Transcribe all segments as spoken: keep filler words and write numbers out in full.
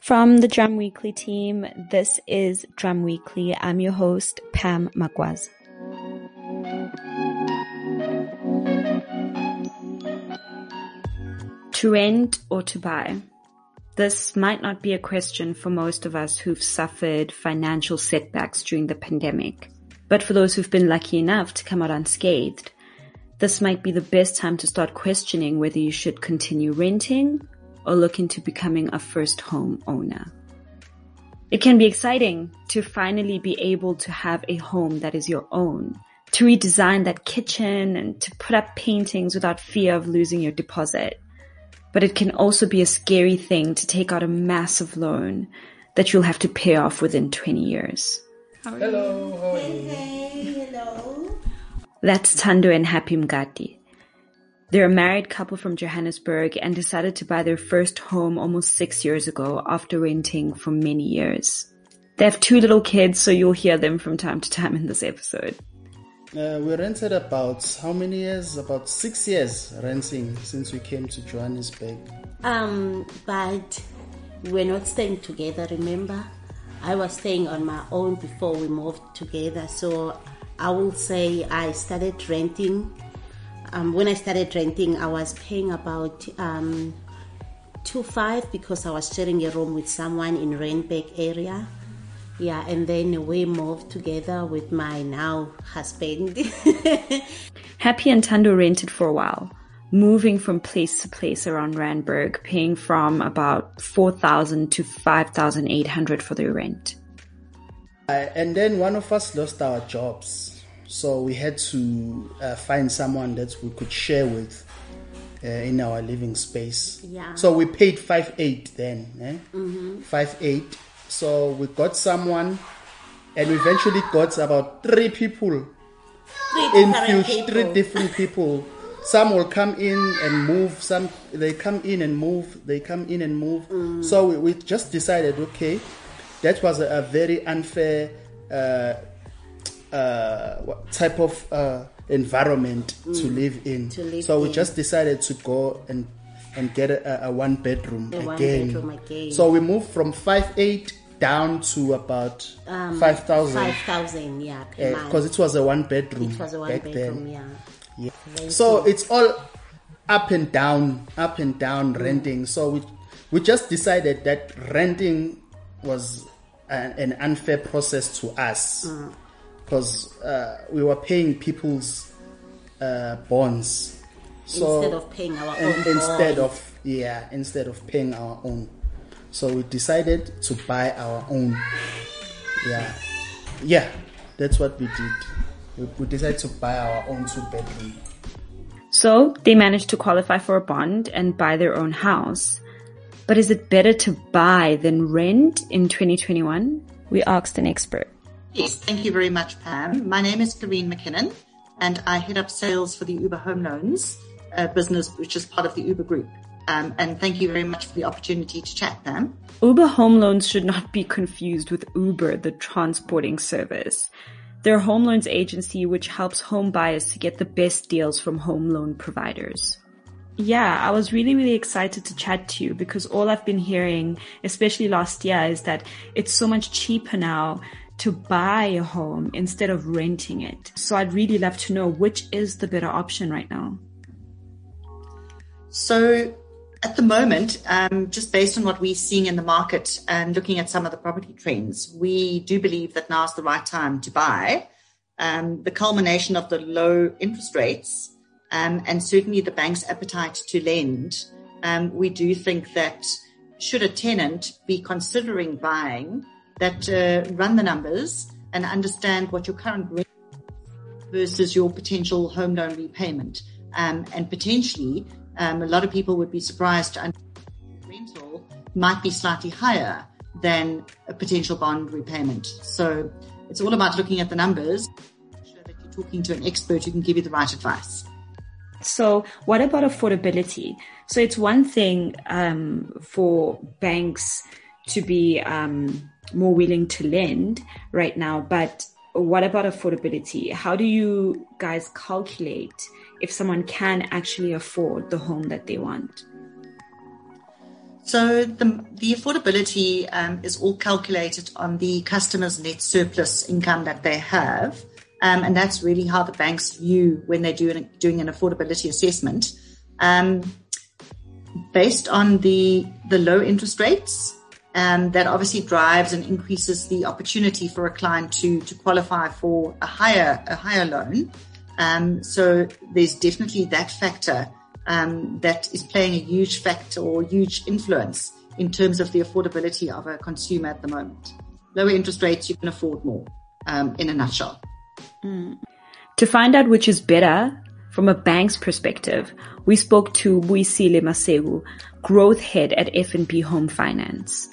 From the Drum Weekly team, this is Drum Weekly. I'm your host, Pam Magwaza. To rent or to buy? This might not be a question for most of us who've suffered financial setbacks during the pandemic. But for those who've been lucky enough to come out unscathed, this might be the best time to start questioning whether you should continue renting or look into becoming a first home owner. It can be exciting to finally be able to have a home that is your own, to redesign that kitchen and to put up paintings without fear of losing your deposit. But it can also be a scary thing to take out a massive loan that you'll have to pay off within twenty years. How are hello, how are you? Hey, hey, hello. That's Thando and Happy Mgadi. They're a married couple from Johannesburg and decided to buy their first home almost six years ago after renting for many years. They have two little kids, so you'll hear them from time to time in this episode. Uh, we rented about how many years? About six years renting since we came to Johannesburg. Um, but we're not staying together, remember? I was staying on my own before we moved together, so I will say I started renting. Um, when I started renting, I was paying about um, two five because I was sharing a room with someone in Randburg area. Yeah, and then we moved together with my now husband. Happy and Thando rented for a while, moving from place to place around Randburg, paying from about four thousand to five thousand eight hundred for their rent. Uh, and then one of us lost our jobs. So we had to uh, find someone that we could share with uh, in our living space. Yeah. So we paid five eight then, eh? Mm-hmm. five eight. So we got someone, and we eventually got about three people. Three in different Fuge, people. Three different people. Some will come in and move. Some they come in and move. They come in and move. Mm. So we, we just decided, okay, that was a, a very unfair uh, uh, what type of uh, environment mm. to live in. To live so we in. just decided to go and and get a, a one bedroom a again. One bedroom again. So we moved from five eight down to about um, five thousand. Five thousand, yeah, per month. Because it was a one bedroom. It was a one back bedroom, then. yeah. Yeah. Renting. So it's all up and down, up and down mm. renting. So we we just decided that renting was an, an unfair process to us because mm. uh, we were paying people's uh, bonds. So instead of paying our and, own instead bond. of yeah, instead of paying our own. So we decided to buy our own. Yeah, yeah, that's what we did. We, we decided to buy our own two bedroom. So they managed to qualify for a bond and buy their own house. But is it better to buy than rent in twenty twenty-one? We asked an expert. Yes, thank you very much, Pam. My name is Karine McKinnon, and I head up sales for the Uber Home Loans uh, business, which is part of the Uber Group. Um, and thank you very much for the opportunity to chat, Pam. Uber Home Loans should not be confused with Uber, the transporting service. They're a home loans agency which helps home buyers to get the best deals from home loan providers. Yeah, I was really, really excited to chat to you because all I've been hearing, especially last year, is that it's so much cheaper now to buy a home instead of renting it. So I'd really love to know which is the better option right now. So at the moment, um, just based on what we're seeing in the market and looking at some of the property trends, we do believe that now's the right time to buy. Um, the culmination of the low interest rates um, and certainly the bank's appetite to lend, um, we do think that should a tenant be considering buying, that uh, run the numbers and understand what your current rent versus your potential home loan repayment, um, and potentially Um, a lot of people would be surprised to understand rental might be slightly higher than a potential bond repayment. So it's all about looking at the numbers, make sure that you're talking to an expert who can give you the right advice. So what about affordability? So it's one thing um, for banks to be um, more willing to lend right now, but what about affordability? How do you guys calculate if someone can actually afford the home that they want? So the, the affordability um, is all calculated on the customer's net surplus income that they have. Um, and that's really how the banks view when they're doing, doing an affordability assessment. Um, based on the, the low interest rates, um, that obviously drives and increases the opportunity for a client to, to qualify for a higher, a higher loan. Um, so there's definitely that factor um, that is playing a huge factor or huge influence in terms of the affordability of a consumer at the moment. Lower interest rates, you can afford more, um, in a nutshell. Mm. To find out which is better from a bank's perspective, we spoke to Buyisile Masego, growth head at F N B Home Finance.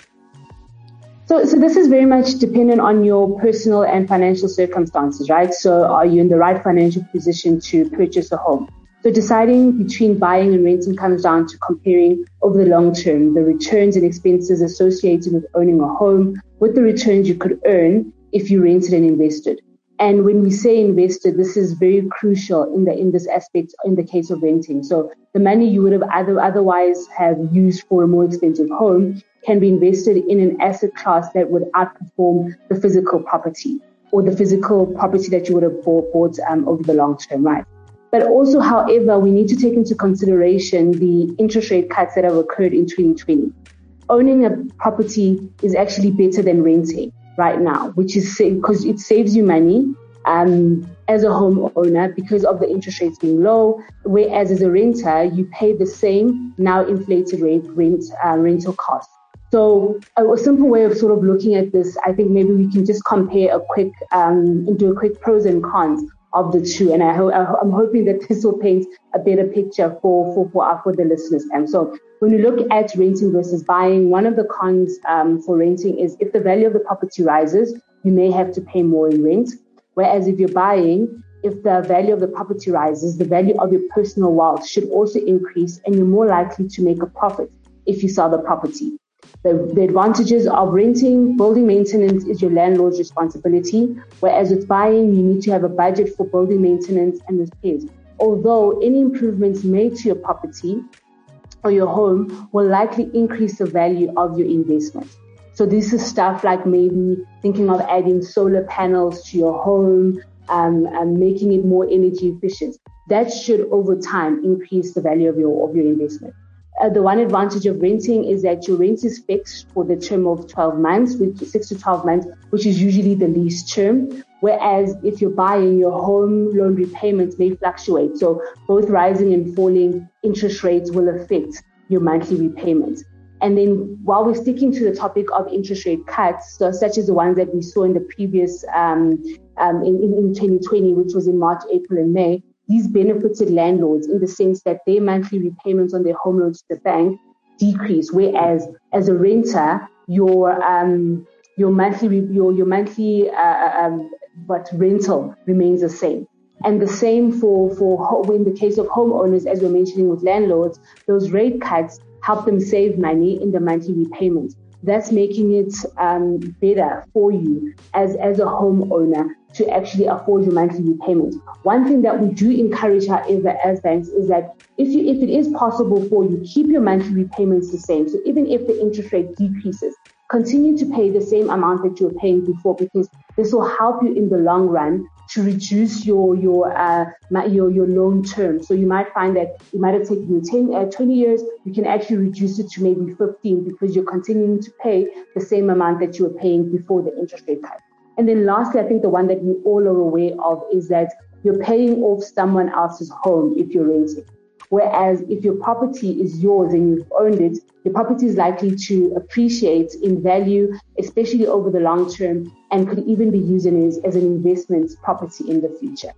So, so this is very much dependent on your personal and financial circumstances, right? So are you in the right financial position to purchase a home? So deciding between buying and renting comes down to comparing over the long term, the returns and expenses associated with owning a home with the returns you could earn if you rented and invested. And when we say invested, this is very crucial in the in this aspect in the case of renting. So the money you would have other, otherwise have used for a more expensive home can be invested in an asset class that would outperform the physical property or the physical property that you would have bought, bought um, over the long term, right? But also, however, we need to take into consideration the interest rate cuts that have occurred in twenty twenty. Owning a property is actually better than renting right now, which is because it saves you money um, as a homeowner because of the interest rates being low, whereas as a renter, you pay the same now inflated rate rent uh, rental cost. So a simple way of sort of looking at this, I think maybe we can just compare a quick, um, do a quick pros and cons of the two. And I ho- I'm hoping that this will paint a better picture for, for, for, our, for the listeners. And so when you look at renting versus buying, one of the cons um, for renting is if the value of the property rises, you may have to pay more in rent. Whereas if you're buying, if the value of the property rises, the value of your personal wealth should also increase and you're more likely to make a profit if you sell the property. The, the advantages of renting, building maintenance is your landlord's responsibility, whereas with buying, you need to have a budget for building maintenance and repairs. Although any improvements made to your property or your home will likely increase the value of your investment. So this is stuff like maybe thinking of adding solar panels to your home um, and making it more energy efficient. That should over time increase the value of your of your investment. Uh, the one advantage of renting is that your rent is fixed for the term of twelve months, which is six to twelve months, which is usually the lease term. Whereas if you're buying, your home loan repayments may fluctuate. So both rising and falling interest rates will affect your monthly repayments. And then while we're sticking to the topic of interest rate cuts, so such as the ones that we saw in the previous, um, um, in, in, in twenty twenty, which was in March, April, and May, these benefited landlords in the sense that their monthly repayments on their home loans to the bank decrease, whereas as a renter, your um, your monthly your your monthly uh, um, but rental remains the same. And the same for for in the case of homeowners, as we're mentioning with landlords, those rate cuts help them save money in the monthly repayments. That's making it um, better for you as as a homeowner to actually afford your monthly repayment. One thing that we do encourage, however, as banks is that if you if it is possible for you, keep your monthly repayments the same. So even if the interest rate decreases, continue to pay the same amount that you were paying before, because this will help you in the long run to reduce your your uh, your your loan term. So you might find that it might have taken you ten, uh, twenty years. You can actually reduce it to maybe fifteen because you're continuing to pay the same amount that you were paying before the interest rate cut. And then lastly, I think the one that we all are aware of is that you're paying off someone else's home if you're renting. Whereas if your property is yours and you've owned it, your property is likely to appreciate in value, especially over the long term, and could even be used as, as an investment property in the future.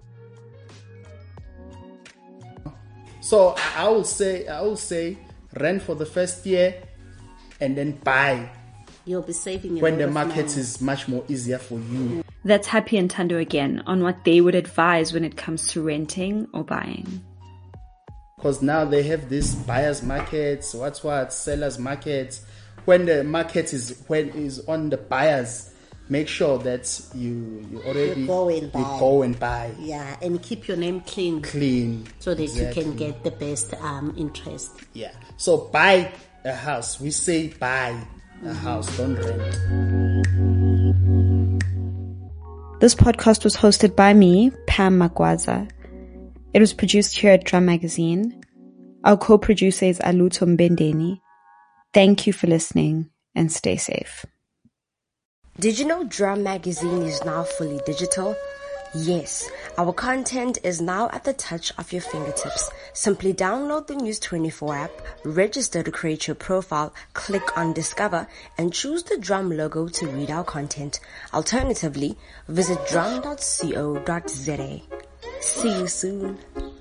So I will say, I will say, rent for the first year, and then buy. You'll be saving when the market is much more easier for you. That's Happy and Thando again on what they would advise when it comes to renting or buying. Because now they have these buyers markets, what's what, sellers markets. When the market is when is on the buyers, make sure that you you already you go and buy. You go and buy. Yeah, and keep your name clean. Clean. So that exactly. you can get the best um, interest. Yeah. So buy a house. We say buy a house, don't rent. This podcast was hosted by me, Pam Magwaza. It was produced here at Drum Magazine. Our co-producer is Aluto Mbendeni. Thank you for listening and stay safe. Did you know Drum Magazine is now fully digital? Yes, our content is now at the touch of your fingertips. Simply download the News twenty-four app, register to create your profile, click on Discover, and choose the Drum logo to read our content. Alternatively, visit drum dot co dot za. See you soon.